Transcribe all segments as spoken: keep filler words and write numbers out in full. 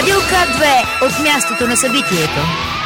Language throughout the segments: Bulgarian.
Радио К две от мястото на събитието.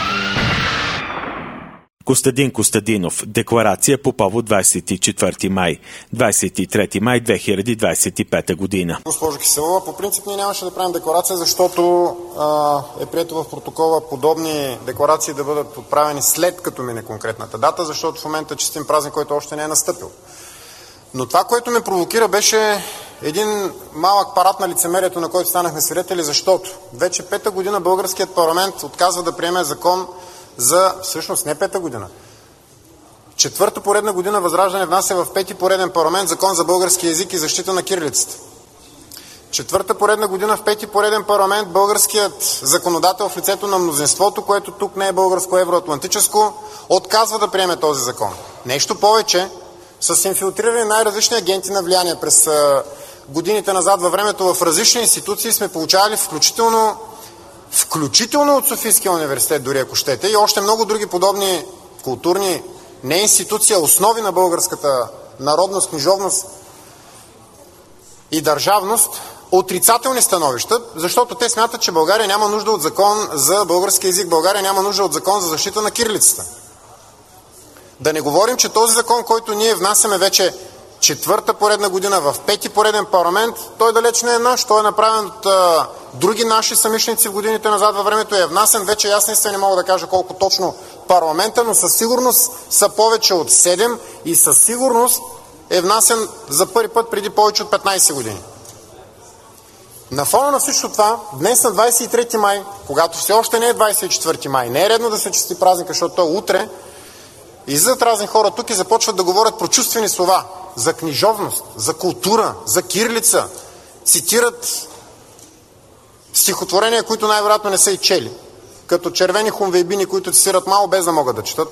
Костадин Костадинов. Декларация по повод двадесет и четвърти май. двадесет и трети май две хиляди двадесет и пета година. Госпожо Киселова, по принцип ние нямаше да правим декларация, защото а, е прието в протокола подобни декларации да бъдат отправени след като мине конкретната дата, защото в момента честим празник, който още не е настъпил. Но това, което ме провокира, беше един малък парад на лицемерието, на който станахме свидетели, защото вече пета година българският парламент отказва да приеме закон за, всъщност не пета година, четвърта поредна година Възраждане внася в пети пореден парламент закон за български език и защита на кирилицата. Четвърта поредна година в пети пореден парламент българският законодател в лицето на мнозинството, което тук не е българско евроатлантическо, отказва да приеме този закон. Нещо повече, с инфилтрирани най-различни агенти на влияние през годините назад във времето в различни институции сме получавали включително включително от Софийския университет, дори ако щете, и още много други подобни културни, не институции, а основи на българската народност, книжовност и държавност, отрицателни становища, защото те смятат, че България няма нужда от закон за български език, България няма нужда от закон за защита на кирилицата. Да не говорим, че този закон, който ние внасяме вече четвърта поредна година в пети пореден парламент, той далеч не е наш, той е направен от а, други наши съмишленици в годините назад във времето и е внасен вече, аз наистина не мога да кажа колко точно парламента, но със сигурност са повече от седем и със сигурност е внасен за първи път преди повече от петнадесет години. На фона на всичко това, днес на двадесет и трети май, когато все още не е двадесет и четвърти май, не е редно да се чести празника, защото той е утре, излизат разни хора тук и започват да говорят прочувствени слова за книжовност, за култура, за кирилица, цитират стихотворения, които най-вероятно не са и чели, като червени хунвейбини, които цитират мало без да могат да четат.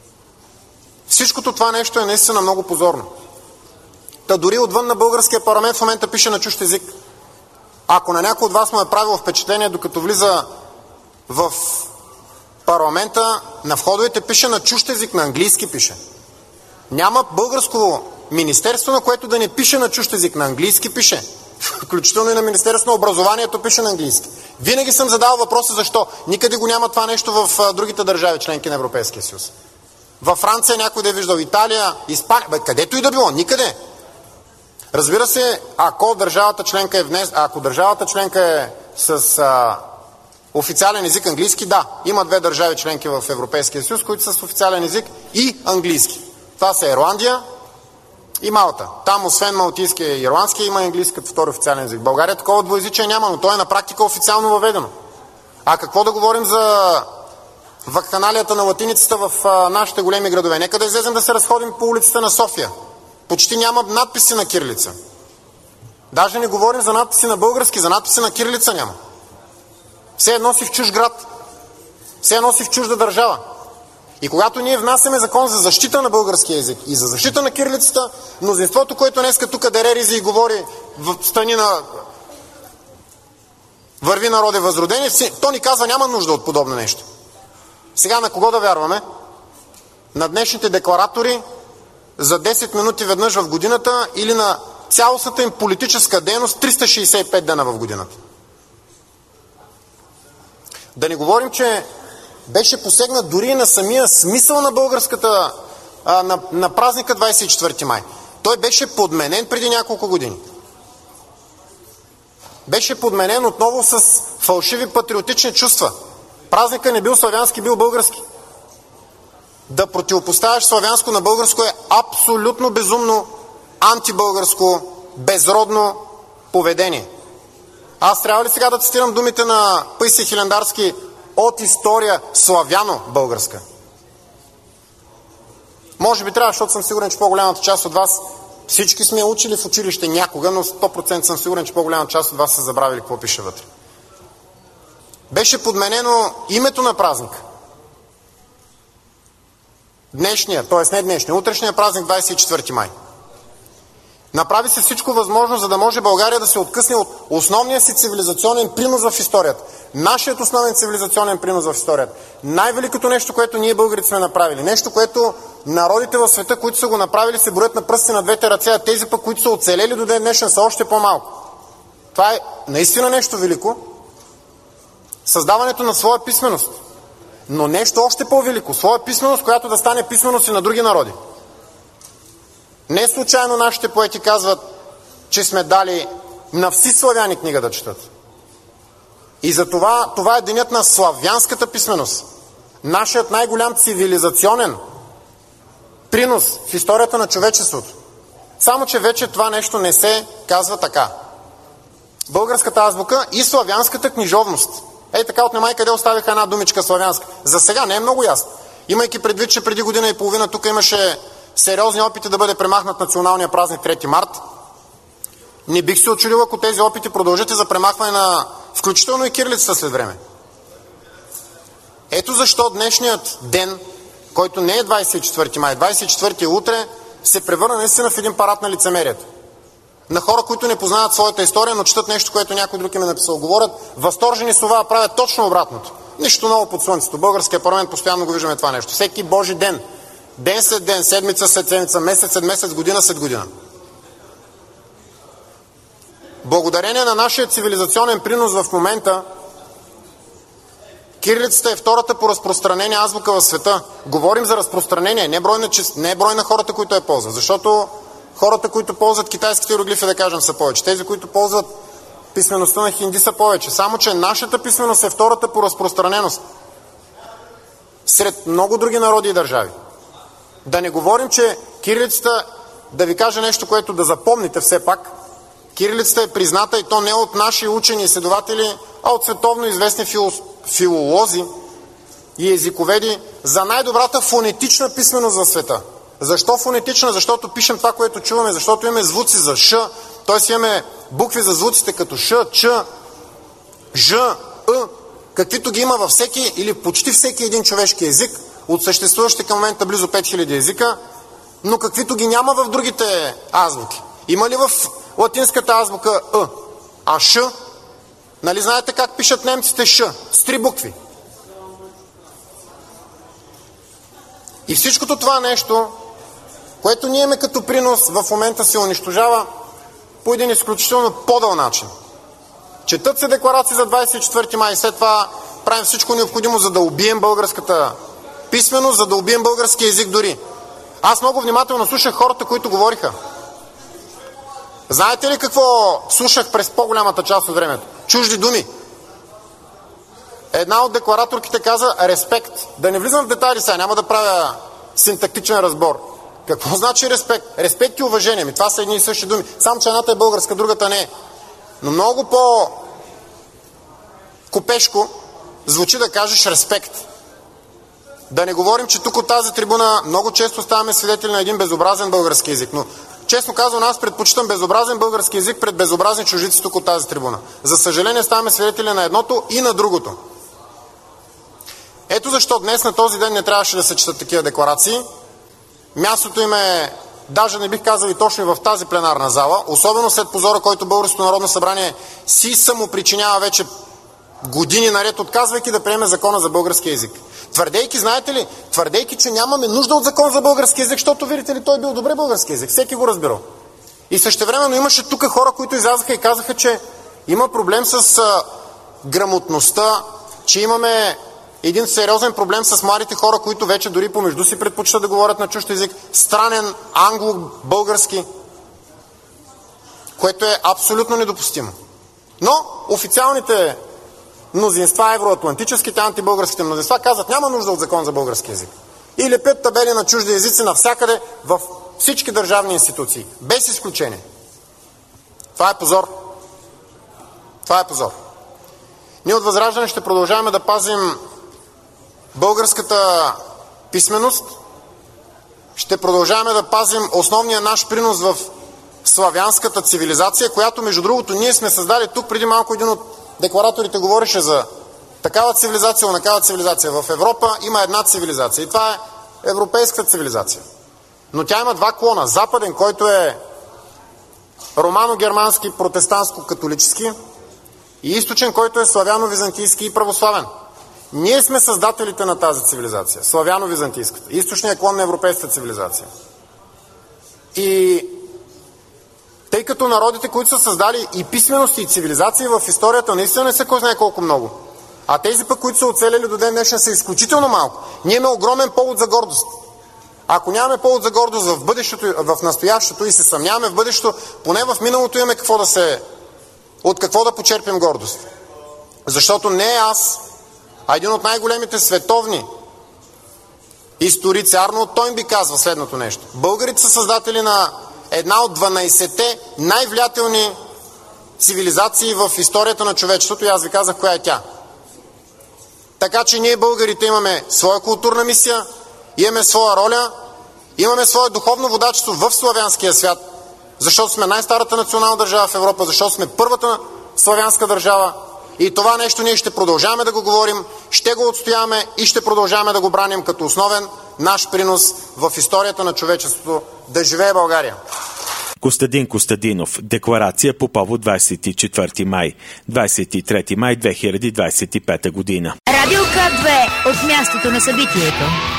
Всичкото това нещо е наистина много позорно. Та дори отвън на българския парламент в момента пише на чужд език. Ако на някой от вас му е правило впечатление, докато влиза в парламента, на входовете пише на чужд език, на английски пише. Няма българско министерство, на което да не пише на чужд език, на английски пише. Включително и на Министерство на образованието пише на английски. Винаги съм задал въпроса защо. Никъде го няма това нещо в другите държави, членки на Европейския съюз. Във Франция някой да е виждал, Италия, Испания, бе, където и да било, никъде. Разбира се, ако държавата членка е внес, ако държавата членка е с а, официален език английски, да. Има две държави членки в Европейския съюз, които са с официален език и английски. Това са Ирландия и Малта. Там освен малтийския и ирландския има английски като втори официален език. В България такова двуезичие няма, но то е на практика официално въведено. А какво да говорим за вакханалията на латиницата в а, нашите големи градове? Нека да излезем да се разходим по улиците на София. Почти няма надписи на кирилица. Даже не говорим за надписи на български, за надписи на кирилица няма. Все едно си в чужд град. Все едно си в чужда държава. И когато ние внасяме закон за защита на българския език и за защита на кирилицата, мнозинството, което днеска тук дере ризи и говори в страни на върви народе възродени, то ни казва няма нужда от подобно нещо. Сега на кого да вярваме? На днешните декларатори за десет минути веднъж в годината или на цялостната им политическа дейност триста шейсет и пет дена в годината? Да не говорим, че беше посегнат дори на самия смисъл на българската, а, на, на празника двадесет и четвърти май. Той беше подменен преди няколко години. Беше подменен отново с фалшиви патриотични чувства. Празника не бил славянски, бил български. Да противопоставяш славянско на българско е абсолютно безумно, антибългарско, безродно поведение. Аз трябва ли сега да цитирам думите на Паисий Хилендарски от история славяно-българска? Може би трябва, защото съм сигурен, че по-голямата част от вас, всички сме учили в училище някога, но сто процента съм сигурен, че по-голямата част от вас са забравили какво пише вътре. Беше подменено името на празника. Днешния, т.е. не днешния, утрешния празник двадесет и четвърти май. Направи се всичко възможно, за да може България да се откъсне от основния си цивилизационен принос в историята. Нашият основен цивилизационен принос в историята. Най-великото нещо, което ние българите сме направили. Нещо, което народите в света, които са го направили, се броят на пръсти на двете ръце, а тези пък, които са оцелели до ден днешен, са още по-малко. Това е наистина нещо велико. създаването на своя писменост. Но нещо още по-велико, своя писменост, която да стане писменост и на други народи. Не случайно нашите поети казват, че сме дали на вси славяни книга да четат. И затова това е денят на славянската писменост. Нашият най-голям цивилизационен принос в историята на човечеството. Само че вече това нещо не се казва така. Българската азбука и славянската книжовност. Ей така от немай къде оставиха една думичка славянска. За сега не е много ясно. Имайки предвид, че преди година и половина тук имаше сериозни опити да бъде премахнат националния празник трети март, не бих се очудил, ако тези опити продължат и за премахване на включително и кирилицата след време. Ето защо днешният ден, който не е двадесет и четвърти май, двадесет и четвърти е утре, се превърна наистина в един парад на лицемерието. На хора, които не познават своята история, но четат нещо, което някой друг им е написал. Говорят възторжени слова, правят точно обратното. Нищо ново под слънцето. Българския парламент постоянно го виждаме това нещо. Всеки божи ден. Ден след ден, седмица след седмица, месец след месец, година след година. Благодарение на нашия цивилизационен принос в момента, кирилицата е втората по разпространение азбука в света. Говорим за разпространение, не брой на, не брой на хората, които я ползват. Защото хората, които ползват китайските иероглифи, да кажем, са повече. Тези, които ползват писмеността на хинди, са повече. Само че нашата писменост е втората по разпространеност сред много други народи и държави. Да не говорим, че кирилицата, да ви кажа нещо, което да запомните все пак, кирилицата е призната и то не от наши учени и изследователи, а от световно известни фил... филолози и езиковеди за най-добрата фонетична писменост в света. Защо фонетична? Защото пишем това, което чуваме, защото имаме звуци за ш, т.е. имаме букви за звуците като ш, ч, ж, ъ, каквито ги има във всеки или почти всеки един човешки език, от съществуващите към момента близо пет хиляди езика, но каквито ги няма в другите азбуки. Има ли в латинската азбука Ъ, а Ш? Нали знаете как пишат немците Ш? С три букви. И всичкото това нещо, което ние имаме като принос, в момента се унищожава по един изключително подъл начин. Четат се декларации за двадесет и четвърти май и след това правим всичко необходимо, за да убием българската писменост, за да убием българския език дори. Аз много внимателно слушах хората, които говориха. Знаете ли какво слушах през по-голямата част от времето? Чужди думи. Една от деклараторките каза респект. Да не влизам в детайли сега, няма да правя синтактичен разбор. Какво значи респект? Респект и уважение. Ми, това са едни и същи думи. Само че едната е българска, другата не е. Но много по-купешко звучи да кажеш респект. Да не говорим, че тук от тази трибуна много често ставаме свидетели на един безобразен български език. Но честно казвам, аз предпочитам безобразен български език пред безобразни чужици тук от тази трибуна. За съжаление ставаме свидетели на едното и на другото. Ето защо днес на този ден не трябваше да се четат такива декларации. Мястото им е, даже не бих казал и точно и в тази пленарна зала, особено след позора, който Българското народно събрание си самопричинява вече години наред, отказвайки да приеме закона за български език. Твърдейки, знаете ли, твърдейки, че нямаме нужда от закон за български език, защото, видите ли, той бил добре български език. Всеки го разбирал. И същевременно имаше тук хора, които излязаха и казаха, че има проблем с а, грамотността, че имаме един сериозен проблем с младите хора, които вече дори помежду си предпочитат да говорят на чужд език, странен англо-български, което е абсолютно недопустимо. Но официалните мнозинства, евроатлантическите, антибългарските мнозинства казват, няма нужда от закон за български език. И лепят табели на чужди езици навсякъде в всички държавни институции, без изключение. Това е позор. Това е позор. Ние от Възраждане ще продължаваме да пазим българската писменост, ще продължаваме да пазим основния наш принос в славянската цивилизация, която, между другото, ние сме създали тук. Преди малко един от деклараторите говореше за такава цивилизация, онакава цивилизация. В Европа има една цивилизация и това е европейската цивилизация. Но тя има два клона. Западен, който е романо-германски, протестантско-католически, и източен, който е славяно-византийски и православен. Ние сме създателите на тази цивилизация, славяно-византийската, източният клон на европейската цивилизация. И тъй като народите, които са създали и писмености, и цивилизации в историята, наистина не са кой знае колко много. А тези пък, които са оцелели до ден днешен, са изключително малко. Ние имаме огромен повод за гордост. Ако нямаме повод за гордост в бъдещето, в настоящето и се съмняваме в бъдещето, поне в миналото имаме какво да се... от какво да почерпим гордост. Защото не аз, а един от най-големите световни историци, Арнолд Тойнби, казва следното нещо. Българите са създатели на една от дванайсетте най-влиятелни цивилизации в историята на човечеството и аз ви казах коя е тя. Така че ние българите имаме своя културна мисия, имаме своя роля, имаме свое духовно водачество в славянския свят, защото сме най-старата национална държава в Европа, защото сме първата славянска държава и това нещо ние ще продължаваме да го говорим, ще го отстояваме и ще продължаваме да го браним като основен наш принос в историята на човечеството. Да живее България! Костадин Костадинов. Декларация по повод двадесет и четвърти май. двадесет и трети май две хиляди двадесет и пета година. Радио К две от мястото на събитието.